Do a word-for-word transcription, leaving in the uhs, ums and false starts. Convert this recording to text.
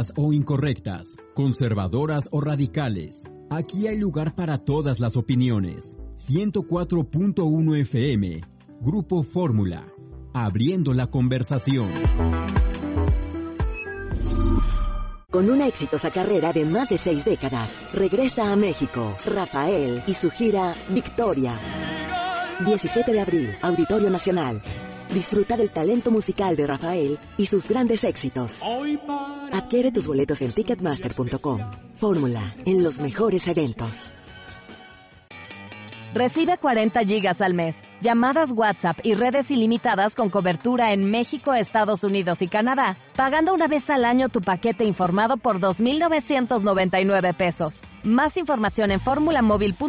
correctas o incorrectas, conservadoras o radicales. Aquí hay lugar para todas las opiniones. ciento cuatro punto uno F M, Grupo Fórmula, abriendo la conversación. Con una exitosa carrera de más de seis décadas, regresa a México Rafael y su gira Victoria. diecisiete de abril, Auditorio Nacional. Disfruta del talento musical de Rafael y sus grandes éxitos. Adquiere tus boletos en ticketmaster punto com. Fórmula, en los mejores eventos. Recibe cuarenta gigas al mes, llamadas WhatsApp y redes ilimitadas con cobertura en México, Estados Unidos y Canadá, pagando una vez al año tu paquete informado por dos mil novecientos noventa y nueve pesos. Más información en fórmula móvil punto com.